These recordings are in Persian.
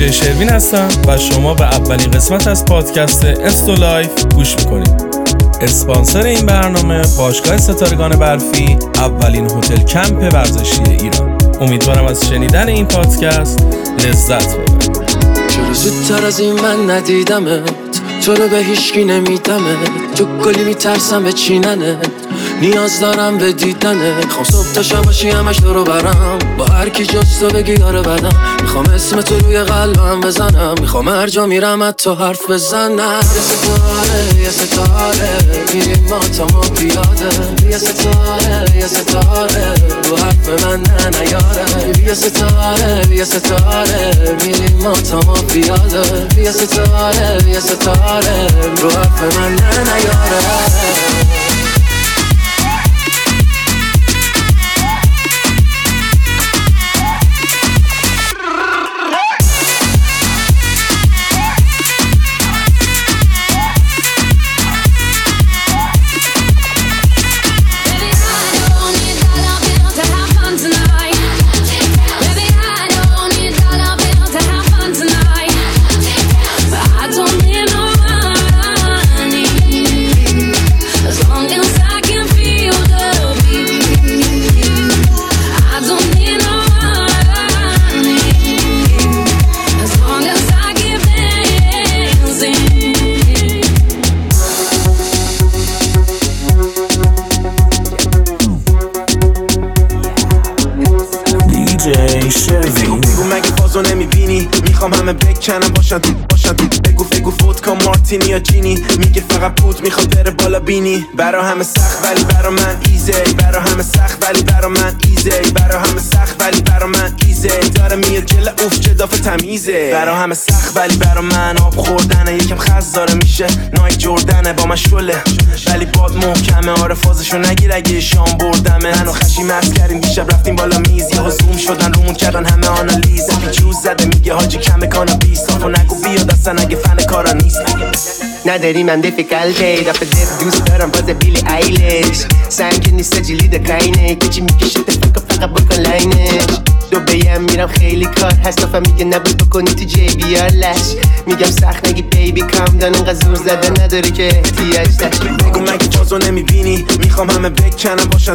دیجی شروین هستم و شما به اولین قسمت از پادکست استو لایف گوش میکنید. اسپانسر این برنامه باشگاه ستارگان برفی، اولین هتل کمپ ورزشی ایران. امیدوارم از شنیدن این پادکست لذت ببرید. چرا زودتر از این من ندیدمت، تو رو به هیچکی نمیدمت، تو کلی میترسم به چیننت، نیاز دارم به دیدنت. خوام صبح تا شب باشی همش دورو برم، با هر کی جز تو بگی یاره بدم. میخوام اسم تو روی قلبم بزنم، میخوام هر جا میرم از تو حرف بزنم. یه ستاره یه ستاره میریم ما تا ما پیاده، یه ستاره یه ستاره رو حرف من نیاره. یه ستاره یه ستاره میریم ما تا ما پیاده، یه ستاره یه ستاره رو حرف من نیاره. میخوام همه بکنم باشن بگو فودکا مارتینی یا جینی. میگه فقط پود میخواد بره بالا بینی. برا همه سخت ولی برا من ایزی، برا همه سخت ولی برا من ایزی، برا همه سخت ولی برا من ایزی. داره میاد جل اوف جداف تمیزه. برا همه سخت ولی برا من آب خوردنه، یکم خزداره میشه نایک جردنه با من شله، ولی باد محکمه. آره فازشو نگیر اگه شام بردمه. منو خشی مست کردیم دیشب رفتیم بالا میز، یهو زوم شدن رومون کردن همه آنالیز. پیچوز زده میگه حاجی کمه کانابیس، و نگو بیاد اصلا اگه فن کارا نیست. نداری من دیفیکالته دفعه زیاد دوست دارم باز بیلی ایلش. سنگ نیست جلید کاینه کچی میکشه فقط بکن لاینش. دو بیم میرم خیلی کار هست، دفعه میگه نبود بکنی تو جی بیار لش. میگم سخت نگی بیبی کام دان، انقدر زور زده نداری که احتیاج داشت. بگو مگه فازو نمیبینی، میخوام همه بکنم باشن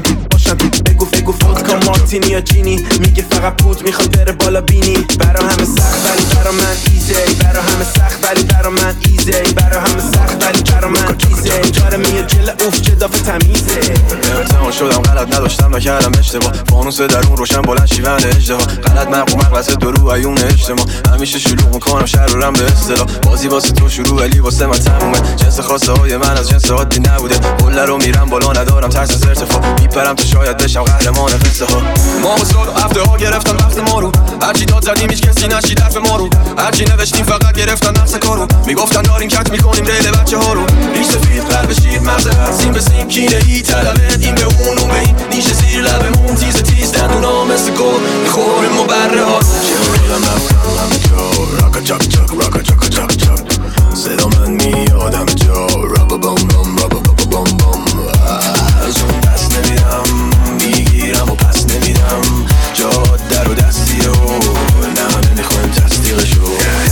بگو فودکا مارتینی یا جینی. میگه فقط پود میخواد بره بالا بینی. برا همه سخت ولی برا من ایزی، برا همه سخت ولی برا من ایزی، برا همه سخت ولی برا من ایزی. داره میاد جل اوف جداف تمیزه. امتحان شدم غلط نداشتم نکردم اشتباه، فانوس درون روشن بلند شیون اجتماع. غلط مغلط درو عیون اجتماع. همیشه شلوغ میکنم شهر رو رم به اصطلاح. بازی واسه تو شروع ولی واسه من تمومه. جنس خواسته های من از جنس عادی نبوده. قله رو میرم بالا ندارم ترس از ارتفاع. میپرم تو شاید بشم قهرمان قصه ها. ما و سال و هفته ها گرفتن وقت ما رو، هرچی داد زدیم هیچ کسی نشید حرف ما رو. هرچی نوشتیم فقط گرفتن نفس کارو. میگفتن داریم کت میکنیم ریل بچه ها رو. ریش سفید قلب شیر مغز هر سیم به سیم کینه ای طلبت این به اون و به این. نیشه زیر لبمون تیز دندونا مثل گل میخوریم و بره ها. شیرم رفتم همه جا راکا چاک چاک راکا چاکا چاک چاک. صدا من میاد همه جا رابا بام بام رابا بام بام بام. از اون دست نمیدم میگیرم و پس نمیدم. جاد در و دستی رو نه نمیخوایم تصدیقشو.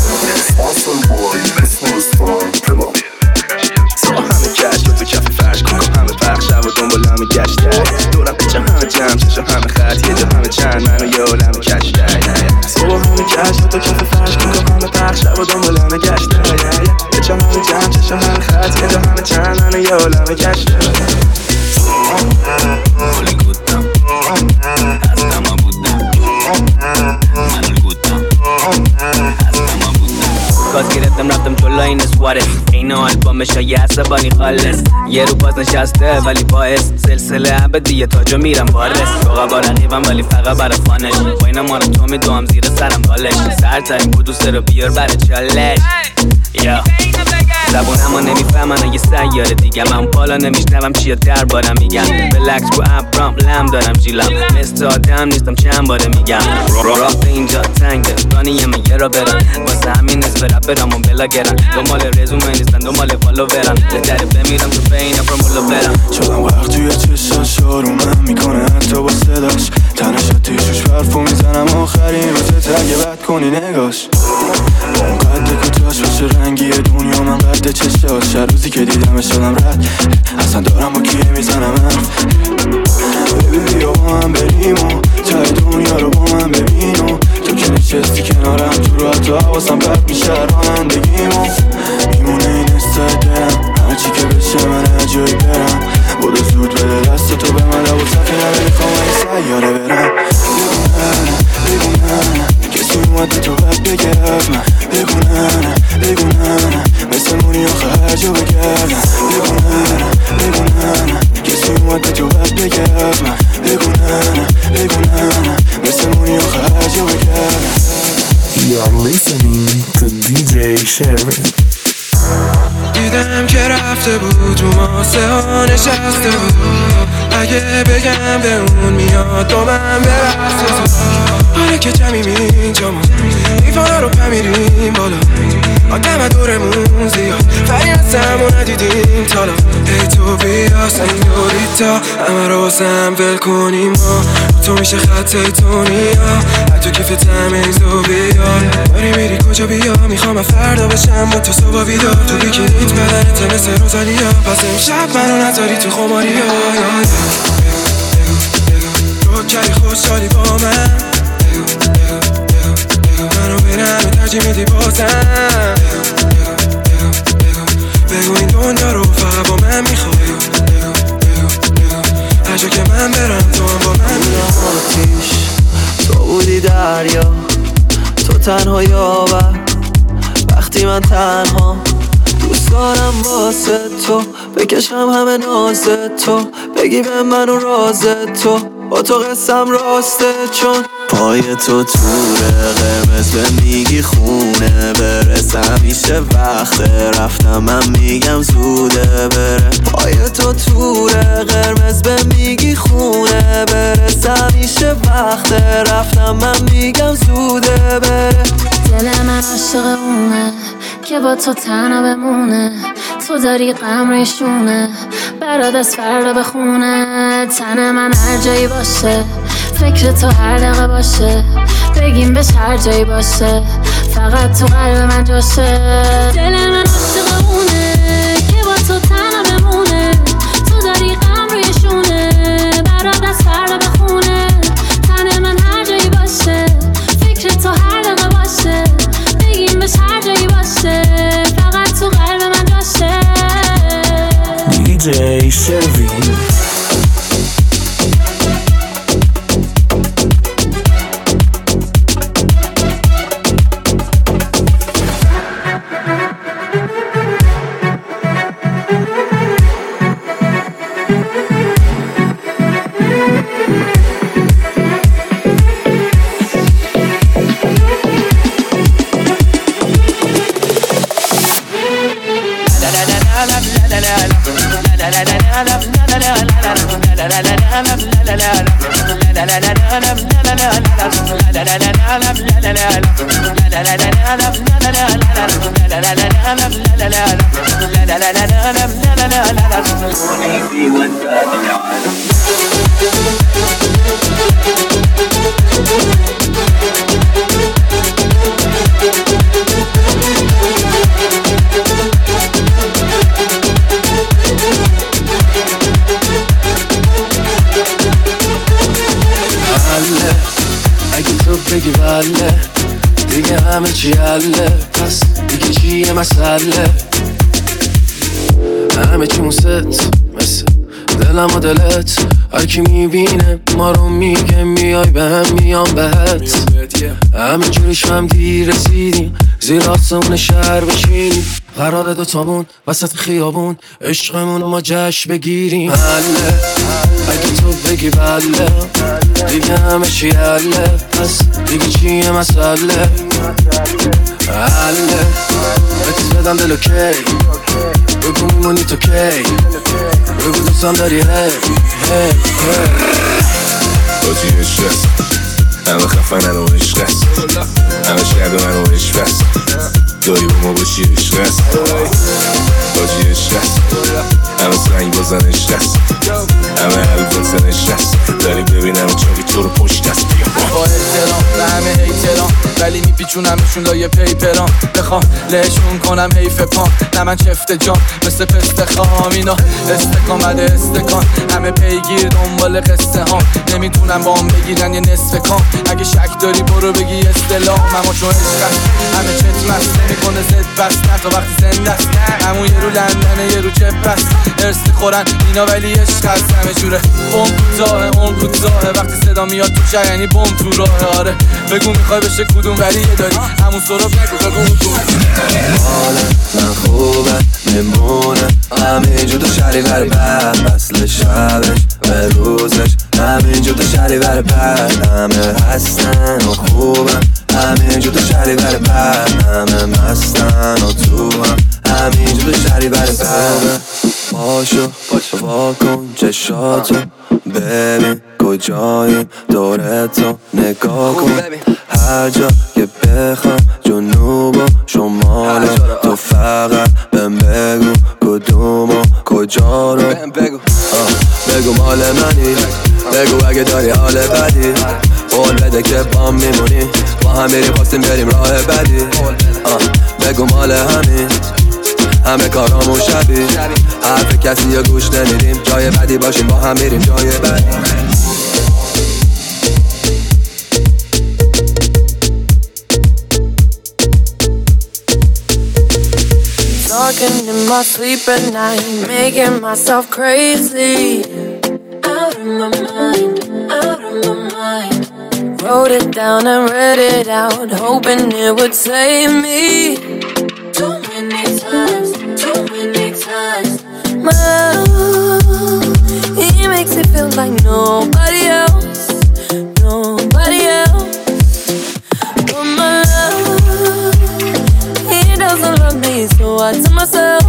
همه کش تو کف فرش کن همه پخش شب و دنبال همه گشتر. دورم پیچه همه جمع چشم همه خط یه جا همه چند منو یه عالم کشتر. صبح همه کش تو کف فرش کن همه پخش شب و دنبال همه گشتر. یه جا همه جمع چشم همه خط یه جا همه چند منو یه عالم کشتر. خیلی گودم هستم ها بودم من گودم هستم ها بودم. گاز گرفتم رفتم جلو این اسواره، این آلبومش ها یه عصبانی خالص. یه رو باز نشسته ولی باعث سلسله ابدیه تاجو میرم وارس. فقط با رقیبم ولی فقط برای فانش. با اینا مارم تو میدوام زیر سرم بالش. سر ترین بود دوست رو بیار برای چالش. یا زبونمو نمیفهمن اگه سیاره دیگه من بالا نمیشنوم چیه دربارم میگن بلکس رو ابرام لم دارم جیلم مثل آدم نیستم چند باره میگم راه به اینجا تنگه رانی یه را برن واسه همین نصف رپرامو بلاگرن دنبال رزومه نیستن دنبال فالوورن بهتره بمیرم تو بین فرمولو برم شدم وقت توی چشاش آرومم میکنه حتی با صداش تنش تیشوش برفو میزنم آخرین روزت اگه بد کنی نگاش اون قد کتاش باشه رنگی دنیا من قد چشاش هر روزی که دیدمش شدم رد اصلا دارم با کیه میزنم حرف ببین بیا با من بریم و تای دنیا رو با من ببین و تو که نشستی کنارم تو رو حتی حواسم بد میشه رانندگیمو میمونه این استایل دلم هرچی که بشه من هرجایی برم بودو زود بده دست تو به من لبو سفینه نمیخوام این سیاره برم بگونن کسی اومده تو بد بگه از من بگونن مثل مونی آخه هر جا بگردن بگونن کسی اومده تو بد بگه از من بگونن مثل مونی آخه هر جا بگردن. You're listening to DJ Shervin. دیدم که رفته بود رو ماسه ها نشسته بود اگه بگم به اون میاد تو من برسته تو آره که جمعیم اینجا ما ایفانا رو پمیریم بالا آدم دورمون زیاد فریم از همون ندیدیم تالا ای تو بیا سنگوریتا همه رو واسم ول کنیم ما تو میشه خط ایتونیا حتی کیف تمیزو بیار باری میری کجا بیا میخوام فردا بشم با تو صبح بیدار تو بیکینیت بدنت مثل روزالیا پس امشب منو نذاری تو خماریا تو کلی خوشحالی با من منو برم ترجیح میدی بازم بگو این دنیا رو فقط با من میخوای هر جا که من برم تو هم با من آتیش تو بودی دریا تو تنها یاور وقتی من تنها دوست دارم واسه تو بکشم همه ناز تو بگی به منو راز تو با تو قسم راسته چون پای تو توره قرمز به میگی خونه برسم میشه وقت رفتم من میگم زوده بره پای تو توره قرمز به میگی خونه برسم میشه وقت رفتم من میگم زوده بره دل من عاشق اونه که با تو تنها بمونه تو داری غم ریشونه برات از فردا بخونه تن من هر جایی باشه فکر تو هر دقیقه باشه بگیم بهش هر جایی باشه فقط تو قلب من جاشه دل من عاشق اونه که با تو تنها بمونه تو داری غم ریشونه برات از فردا بخونه تن من هر جایی باشه فکر تو هر دقیقه باشه بگیم بهش هر جایی باشه فقط تو قلب من جاشه DJ Shervin. اگه تو بگی بله دیگه همه چی حله پس دیگه چیه مسئله همه چی موست مثل دلم و دلت هر کی میبینه ما رو میگه میای به هم میام بهت همین جوریش هم دیر رسیدیم زیر آسمون شهر بشینیم قرار دوتامون وسط خیابون عشقمون ما جشن بگیریم حله اگه تو بگی بله دیگه همه چی حله، پس دیگه چیه مسئله؟ حله بهتیز بدم دلو کی، بگو میمونی تو کی، بگو دوستم داری هی هی هی. باجی عشق است، همه خفنن و عشق است، همه شرد من و عشق است، داری با ما باشی عشق است. باجی عشق است، همه سنگ بازن عشق است، همه حلب بازن عشق است، داری ببینم چاقی تو رو پشت است. با احترام به همه ایترام، ولی میپیچونمشون لایه پیپرام، بخوام لهشون کنم حیف پام، نه من چفت جام مثل پست خام، اینا استکان بده استکان، همه پیگیر دنبال قصه هام، نمیتونم با هم بگیرن یه نصف کام، اگه شک داری برو بگی استلام، اما چون عشق است همه چت مست نمیکنه زد بست، نه تا وقتی زنده است، همون یه رو لندنه یه رو جب است، ارسی خورن اینا ولی عشق است، همه جوره اون کوتاه وقتی صدا میاد تو چه یعنی بم تو راه، آره بگو میخوای بشه کدوم ولی یه داری همون سراب نگو بگو حاله من خوبه میمونه همینجور تو شهریور بر اصل شبش به روزش همینجور تو شهریور بر همه هستن و خوبن همینجور تو شهریور بر همه مستن و تو هم همینجور تو شهریور بر پاشو واکن چشاتو ببین کجاییم دورتو نگاه کن هر جا که بخوام جنوب و شمال تو فقط بهم بگو کدوم و کجا رو بگو مال منی بگو اگه داری حال بدی قول بده که با میمونی با هم میریم خواستیم بریم راه بدی بگو مال همین همه کارامون شبیه حرف کسی یا گوش نمیدیم جای بدی باشیم با هم میریم جای بدی Talking in my sleep at night, making myself crazy. Out of my mind, out of my mind. Wrote it down and read it out, hoping it would save me. Too many times, too many times. My love, he makes it feel like nobody else, nobody else. But my love, he doesn't love me, so I tell myself,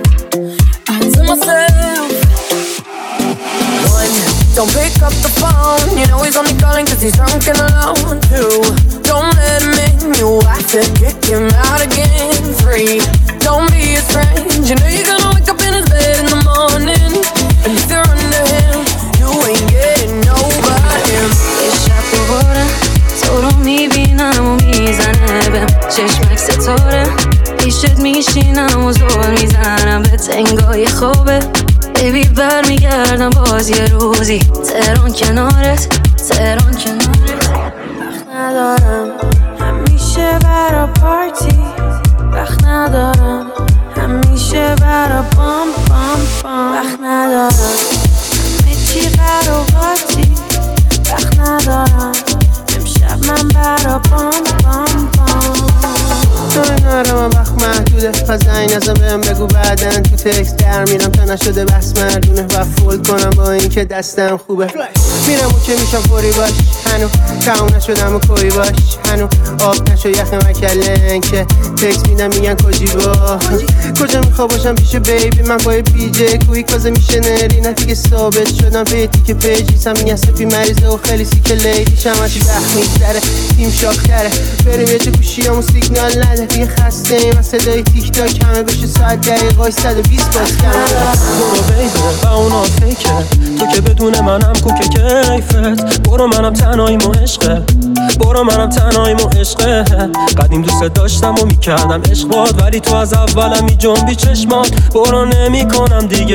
one, don't pick up the phone, you know he's only calling cause he's drunk and alone. Two, don't let him in, you have to kick him out again. Three, don't be his friend, you know you're gonna wake up in his bed in the morning, and if you're under him, you ain't getting over him. شب دوباره تو رو میبینم و میزنه بهم چشمک ستاره، پیشت میشینم و زور میزنم به تنگای خوبه، بیبی برمیگردم باز یه روزی تهران کنارت، تهران کنارت. وقت ندارم همیشه برا پارتی، وقت ندارم همیشه برا بام بام بام، وقت ندارم همه چی قراقاتی، وقت ندارم امشب من برا بام بام بام. تو نارم وقت محدوده پس زنگ نزن بهم بگو بعدن تو تکست در میرم تا نشده بس مردونه و فول کنم با این که دستم خوبه میرم اون که میشم فوری باش هنو تموم نشدم و کوی باش هنو آب نشو یخ مکلن که تکست میدم میگن کجی با کجا میخوا باشم پیش بیبی من با پی جی کویک بازه میشه نری نه دیگه ثابت شدم پیتی که پیجیسم میگن سپی مریضه و خیلی سیکه لیدیشم هرچی وقت میگذره تیم شاختره بریم یه چه گوشیامون سیگنال نده دیگه خسته ایم از صدای تیک تاک همه بشه ساعت دقیقای 120 باز کم برو بیبه و اونا فیکه تو که بدون منم کوکه کیفت برو منم تنهاییم و عشقه برو منم تنهاییم و عشقه قدیم دوست داشتم و میکردم عشق باد ولی تو از اولم می جنبی چشمات برو نمی کنم دیگه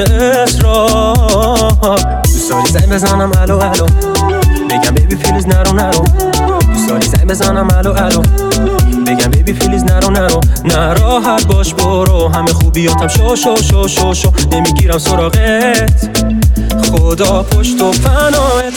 اصرار دوست داری زنگ بزنم الو الو بگم بیبی پلیز نرو نرو دوست داری زنگ بزنم الو الو بگم بیبی پلیز نرو نرو نراحت باش برو همه خوبیاتم شو شو شو شو شو نمیگیرم سراغت خدا پشت و پناهت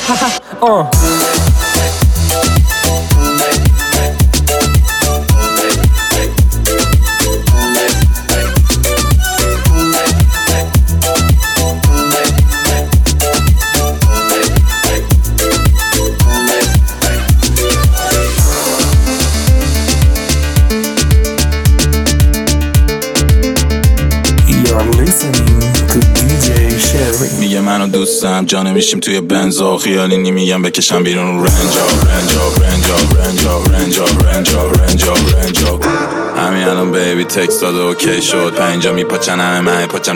listening to DJ Shervin. میگه منو دوستم جانه میشیم توی بنزا خیالی نمیگم بکشم بیرون رنجا همین الان بیبی تکست داده اوکی شد پنجا میپاچن همه من پاچم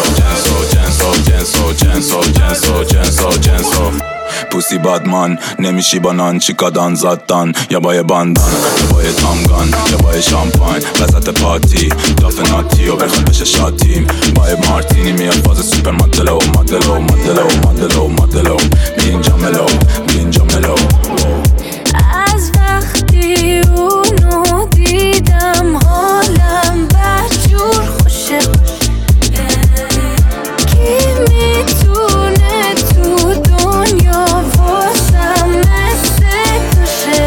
جنسو پوسی بادمان نمیشی با نان چیکادان زادان یا با یه باندان یا با یه تامگان یا با یه شامپاین وسط پاتی داف ناتی و بخون بشه شاتیم با یه مارتینی میاد فاز سوپر مدلو می اینجا ملو از وقتی اونو دیدم حالم بدجور خوشه کی میتونه تو دنیا واسم مثل توشه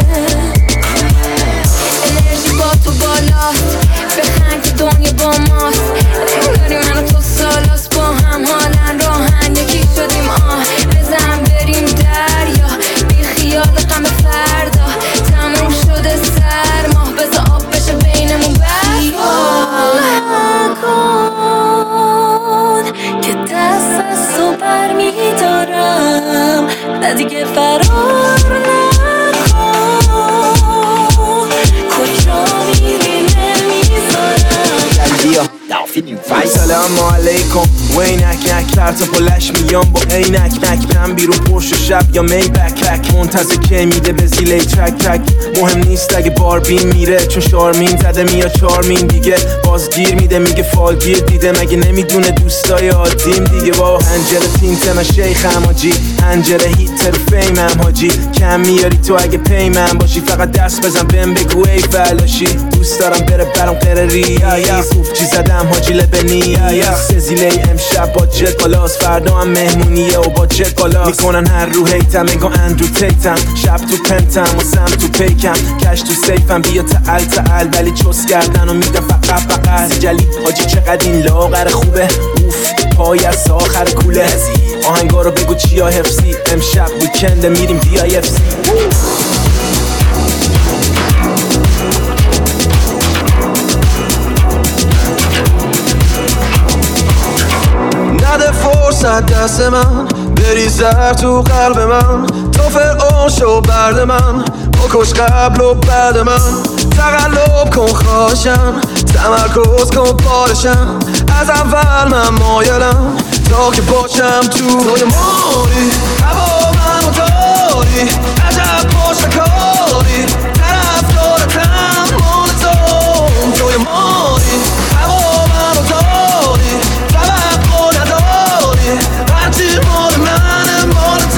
انرژی با تو بالاست بخند که دنیا با ماست انگاری من و تو سالاست با هم حالن راهن یکی شدیم بزن بریم دریا بی خیال غم فردا تموم شده سرما بذار آب بشه بینمون کن که دست از تو بر میدارم نه دیگه فرار نکن کجا میری نمیذارم سلام علیکم و اینک پرت پلش میام با عینک برم بیرون پرش و شب یا می بک منتظر که میده به زیله ترک مهم نیست اگه باربین میره چون شارمین زده میاد چارمین دیگه بازگیر میده میگه فالگیر دیده مگه نمیدونه دوستای عادیم دیگه با هنجره تینت من شیخم حاجی هنجره هیتر فیمم حاجی کم میاری تو اگه پیمم باشی فقط دست بزن بهم بگو ای فلاشی دوست دارم بره برام قرری صوفچی زدم حاجی لبنی سزیله امشب با جت بالاست فردا هم مهمونیه و با جت بالاست میکنن هر رو هیتم انگار اندرو تیتم شب تو پنتم و سم تو پیکم کش تو سیفم بیا تعال ولی چوس کردن و میدم فقط جلی حاجی چقدر این لاغر خوبه اوف پای از آخر کوله آهنگا رو بگو چیا حفظی امشب ویکنده میریم DIFC نده فرصت دست من بری زر تو قلب من تو فرعون شو برد من بکش قبل و بعد من تقلب کن خواهشم تمرکز کن بارشم از اول من مایلم تا که باشم توی ماری هوا منو داری عجب پاشکاری طرفدارتم مال توی ماری هوا منو داری توقع نداری هرچی مال منه مال تو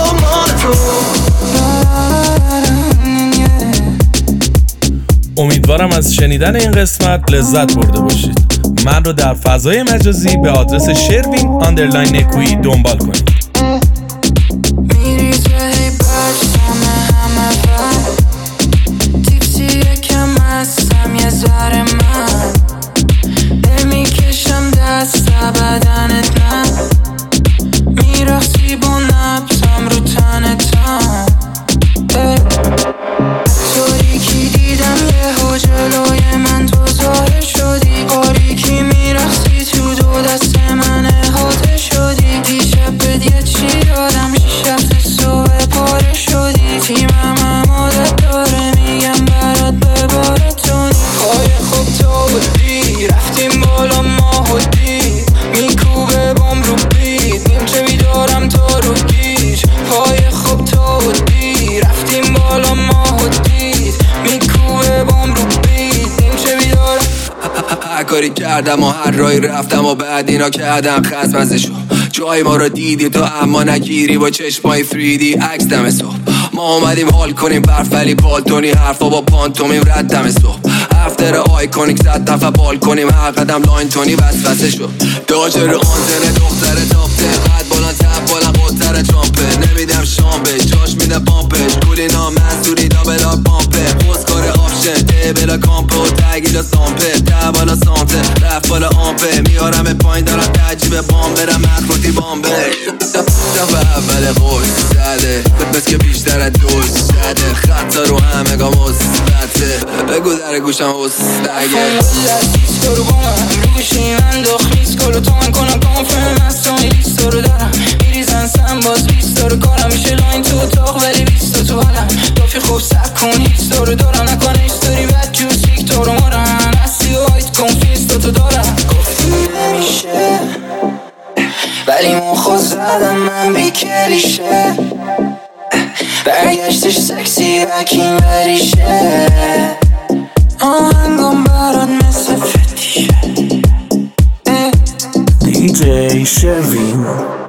امیدوارم از شنیدن این قسمت لذت برده باشید. من رو در فضای مجازی به آدرس shervin_نکویی دنبال کنید. نمیکشم دست بدنت نه میرخصی با نبزم رو تنتم تاریکی دیدم یه ها جلوی من تو ظاهر شدی قاریکی میرخصی تو دو دست من احاطه شدی دیشب بد یه چی دادم 6 هفته صبح پاره شدی تیمم هم عادت داره میگم برات ببارتونی پای خوب تا بودی رفتیم بالا ماه و دید میکوبه بام رو بید نیمچه بیدارم تا رو گیج پای خوب تا بودی رفتیم بالا ماه و دید میکوبه بام رو بید نیمچه بیدارم هر کاری کردم و هر رای رفتم و بعد اینا کردم خزمزشو جای ما رو دیدی تو اما نگیری با چشمای 3D عکس دم صبح ما اومدیم حال کنیم برف ولی بالتونی حرفا با پانتومیم رد دم صبح افتر آیکونیک زد دفعه بال کنیم هر قدم لاین تونی وسوسه شد داجر آنتنه دختر تافته قد بلند تب بلند قطر چامپه نمیدم شام به جاش میده پامپش کولینا منصوری دابلا پامپه خوزکار آپشن ده بلا کامپو تگیلا سامپه ده بالا سانته رفت بالا آمپه میارم پایین دارم تعجیب بام برم مخروطی بام دفعه اول قوش زده بس که بیشتر از دوش زده خطا رو همه گا مثبته بگو در گوشم هستگه لیستو رو با من رو گوشی من دخلیست کلو تا من کنم کانفرم هستانی لیستو رو دارم میریزن سم باز بیستو رو کارم میشه لاین تو اتاق ولی بیستو تو حالم دافی خوب سک کن هیستو رو دارم نکنه هیستوری بد جوسیک تو رو مارم هستی و آیت کنفیستو تو دارم گفتی نمیشه ولی مخو زدم من بی کلیشه برگشتش سکسی وکین بریشه آهنگم برات مثل فتیشه DJ Shervin